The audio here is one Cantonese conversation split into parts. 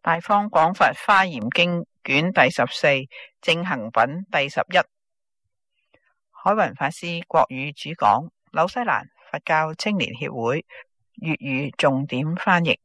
大方廣佛華嚴經卷第14正行品第11，海雲法師國語主講，紐西蘭佛教青年協會粵語重點翻譯。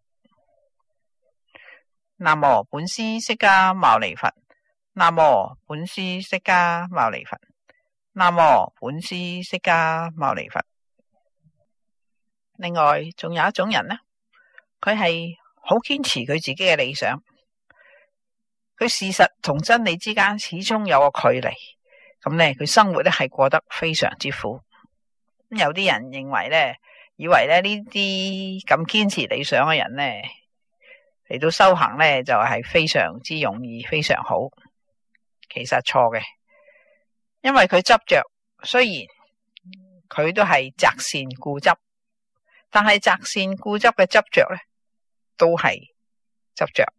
南無本師釋迦牟尼佛，南無本師釋迦牟尼佛，南無本師釋迦牟尼佛。另外仲有一種人呢，佢係好堅持佢自己嘅理想，佢事實同真理之間始終有個距離，咁呢佢生活呢係過得非常之苦。有啲人認為呢，以為呢啲咁堅持理想嘅人呢，嚟到修行呢就係非常之容易，非常好。其實錯嘅，因為佢執着，雖然佢都係擇善固執，但係擇善固執嘅執着呢，都係執着。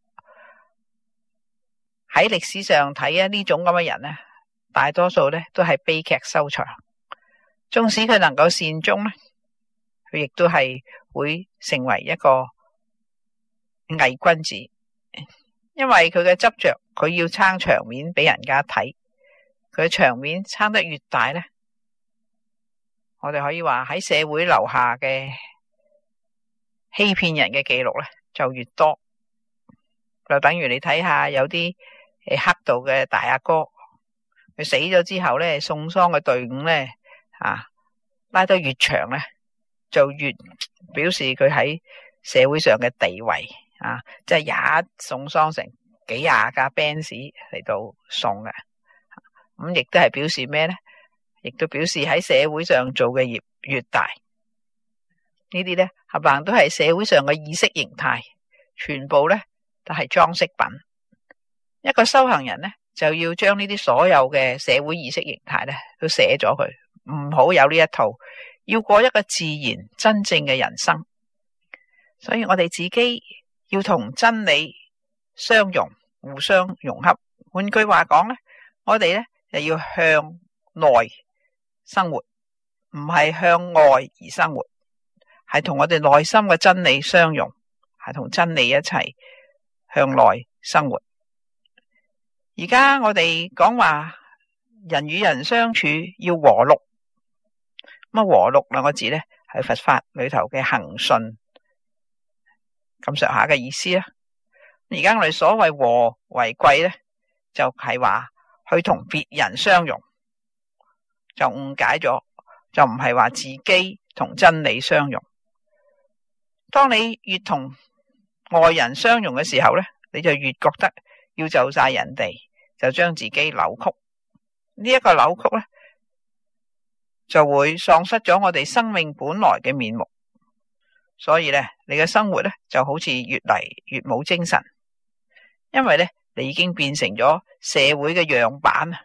喺歷史上睇呢種咁嘅人呢，大多數呢都係悲劇收場。縱使佢能夠善終呢，佢亦都係會成為一個偽君子，因為佢嘅執着，佢要撐場面俾人家睇，佢嘅場面撐得越大呢，我哋可以話喺社會留下嘅欺騙人嘅記錄呢就越多。就等於你睇下有啲黑道嘅大阿哥，佢死咗之後呢，送喪嘅隊伍呢拉得越長呢，就越表示佢喺社會上嘅地位即係一送喪成幾廿架 Benz 嚟到送嘅，咁亦都係表示咩呢？亦都表示喺社會上做嘅業越大，呢啲呢冚唪唥都係社會上嘅意識形態，全部呢都係裝飾品。一個修行人呢，就要將呢啲所有嘅社會意識形態呢都寫咗佢，唔好有呢一套，要過一個自然真正嘅人生。所以我哋自己要同真理相融，互相融合。換句話講呢，我哋呢就要向內生活，唔係向外而生活，係同我哋內心嘅真理相融，係同真理一齊向內生活。而家我哋講話人與人相處要和睦，咁和睦兩個字呢係佛法裏頭嘅恆順咁上下嘅意思啦。而家我哋所謂和為貴呢，就係話去同別人相融，就誤解咗，就唔係話自己同真理相融。當你越同外人相融嘅時候呢，你就越覺得要就晒人哋，就將自己扭曲。呢一個扭曲呢，就會喪失咗我哋生命本來嘅面目。所以呢，你嘅生活呢，就好似越嚟越冇精神，因為呢，你已經變成咗社會嘅樣板。呢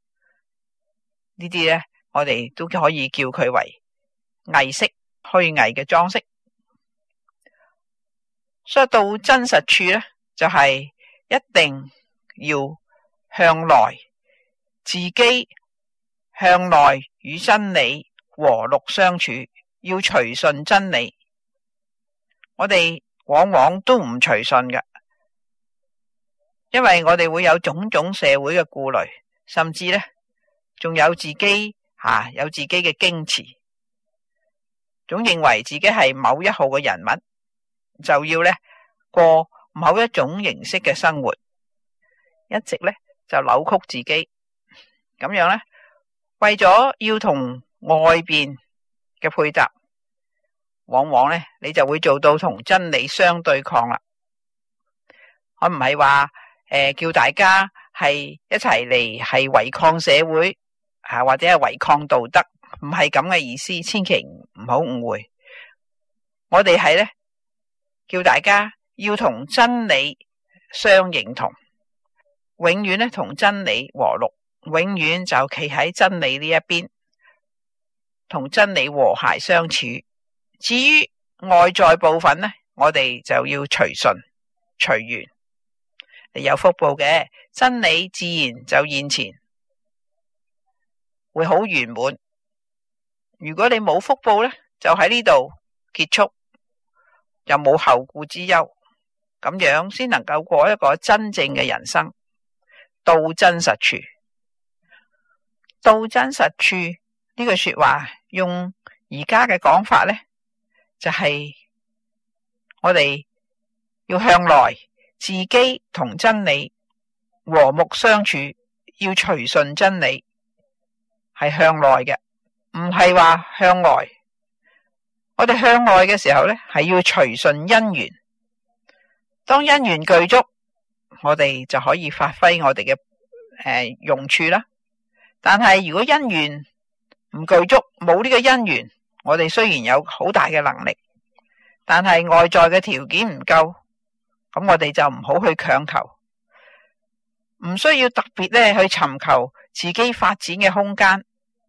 啲呢，我哋都可以叫佢為偽飾、虛偽嘅裝飾。所以到真實處呢，就係一定要向內，自己向內與真理和睦相處，要隨順真理。我哋往往都唔隨順嘅，因為我哋會有種種社會嘅顧慮，甚至呢仲有自己有自己嘅矜持，總認為自己係某一號嘅人物，就要呢過某一種形式嘅生活，一直呢就扭曲自己，咁樣呢，為咗要同外邊嘅配搭，往往呢你就會做到同真理相對抗啦。我唔係話叫大家係一齊嚟係違抗社會或者係違抗道德，唔係咁嘅意思，千祈唔好誤會。我哋係呢叫大家要同真理相認同，永遠呢同真理和睦，永遠就企喺真理呢一邊，同真理和諧相處。至於外在部分呢，我哋就要隨順隨緣。你有福報嘅，真理自然就現前，會好圓滿。如果你冇福報呢，就喺呢度結束，就冇後顧之憂。 咁樣先能夠過一個真正嘅人生。到真實處，到真實處呢句說話，用而家嘅講法呢，就係我哋要向內，自己同真理和睦相處，要隨順真理，係向內嘅，唔係話向外。我哋向外嘅時候呢，係要隨順因緣。當因緣具足，我哋就可以發揮我哋嘅用處啦。但係如果因緣唔具足，冇呢個因緣，我哋雖然有好大嘅能力，但係外在嘅條件唔夠，咁我哋就唔好去強求，唔需要特別咧去尋求自己發展嘅空間。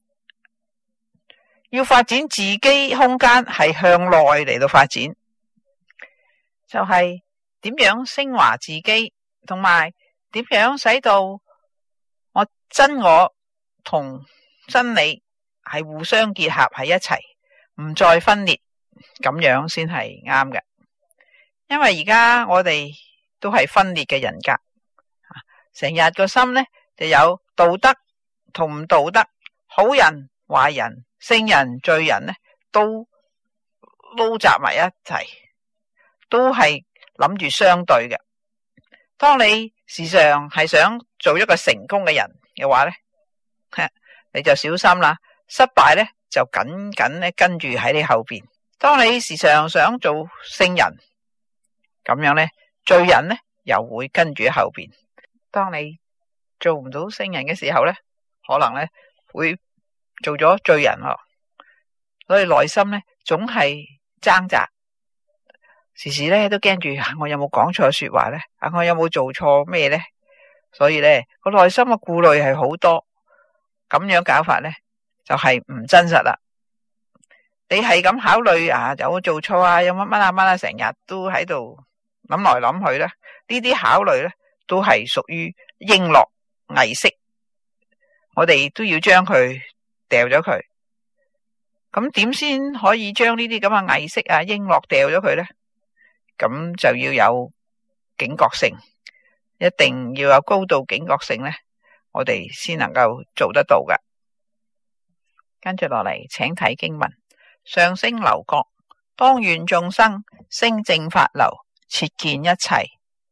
要發展自己空間係向內嚟到發展，就係點樣升華自己，同埋點樣使到我真我同真理係互相結合喺一齊，唔再分裂，咁樣先係啱嘅。因為而家我哋都係分裂嘅人格，成日個心呢就有道德同唔道德，好人壞人，聖人罪人呢，都撈雜埋一齊，都係諗住相對嘅。當你時常係想做一個成功嘅人嘅話呢，你就小心啦，失敗呢就緊緊咧跟住喺你後邊。當你時常想做聖人，咁樣呢，罪人呢又會跟住喺後邊。當你做唔到聖人嘅時候呢，可能呢會做咗罪人咯。所以內心呢總係掙扎，時時呢都驚住我有冇講錯說話呢？我有冇做錯咩呢？所以呢個內心嘅顧慮係好多，咁樣搞法呢就係唔真實啦。你係咁考慮有冇做錯啊？有乜乜成日都喺度諗來諗去呢，呢啲考慮呢都係屬於應樂偽飾，我哋都要將佢掉咗佢。咁點先可以將呢啲咁嘅偽飾應樂掉咗佢呢？咁就要有警覺性，一定要有高度警覺性呢，我哋先能夠做得到㗎。跟住落嚟，請睇經文：上升樓閣，當願眾生升正法樓，切見一切。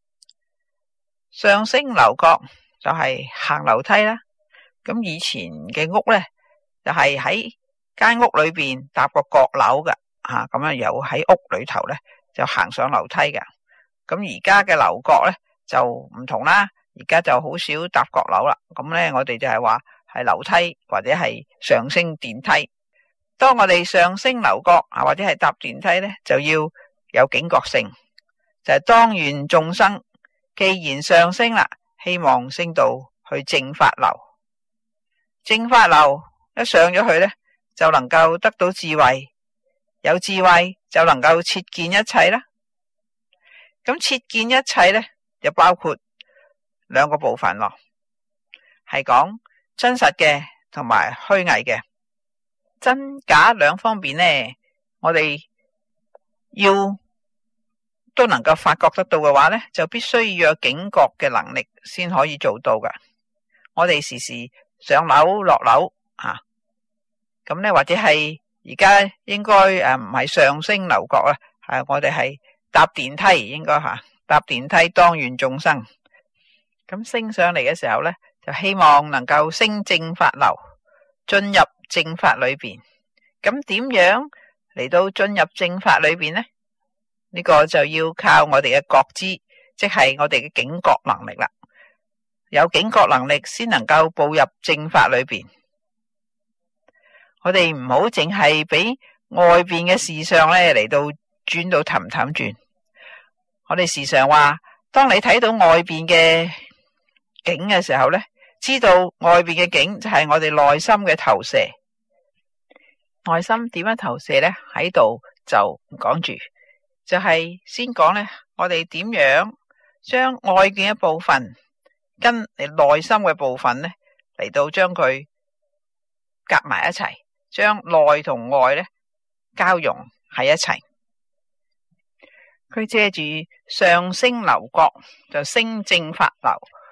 上升樓閣就係行樓梯啦。咁以前嘅屋呢，就係喺間屋裏邊搭個閣樓嘅，咁樣又喺屋裏頭呢，就行上樓梯嘅。咁而家嘅樓閣呢，就唔同啦，而家就好少搭閣樓啦。咁呢，我哋就係話係樓梯或者係上升電梯。當我哋上升樓閣或者係搭電梯呢，就要有警覺性，就係當願眾生既然上升啦，希望升到去正法樓。正法樓一上咗去呢，就能夠得到智慧，有智慧就能夠切見一切啦。咁切見一切呢，就包括兩個部分咯，係講真實嘅同埋虛偽嘅。真假兩方面呢，我哋要都能夠發覺得到嘅話呢，就必須要有警覺嘅能力先可以做到噶。我哋時時上樓落樓咁呢，或者係而家應該唔係上升樓閣啦，我哋係搭電梯，應該搭電梯當願眾生。咁升上嚟嘅時候呢，就希望能夠升正法樓，進入正法裏邊。咁點樣嚟到進入正法裏邊呢？呢個就要靠我哋嘅覺知，即係我哋嘅警覺能力啦。有警覺能力先能夠步入正法裏邊。我哋唔好淨係俾外邊嘅事上咧嚟到轉到氹氹轉。我哋時常話，當你睇到外邊嘅景嘅時候咧，知道外邊嘅景就係我哋內心嘅投射。內心點樣投射呢？喺度就唔講住，就係先講呢，我哋點樣將外邊一部分跟你內心嘅部分呢嚟到將佢夾埋一齊，將內同外呢交融喺一齊。 佢借住上升流角就升正法流，